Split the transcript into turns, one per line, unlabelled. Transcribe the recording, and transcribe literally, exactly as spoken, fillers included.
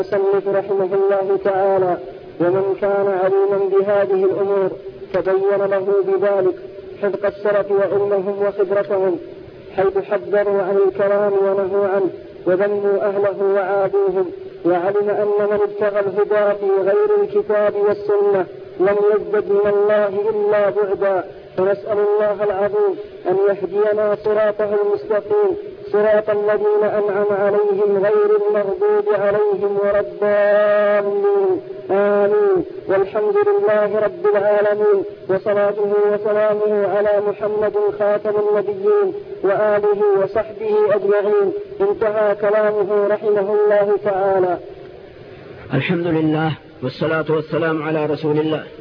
المصنف رحمه الله تعالى: ومن كان عليما بهذه الأمور تبين له بذلك حذق السلف وعلمهم وخبرتهم، حيث حذروا عن الكلام ونهوا عنه وذموا أهله وعادوهم، وعلم أن من ابتغى الهدى في غير الكتاب والسنة لم يزدد من الله إلا بعدا. فنسأل الله العظيم أن يهدينا صراطه المستقيم، صراط الذين أنعم عليهم غير المغضوب عليهم ولا الضالين، آمين. والحمد لله رب العالمين، وصلاته وسلامه على محمد خاتم النبيين وآله وصحبه أجمعين. انتهى كلامه رحمه الله تعالى.
الحمد لله والصلاة والسلام على رسول الله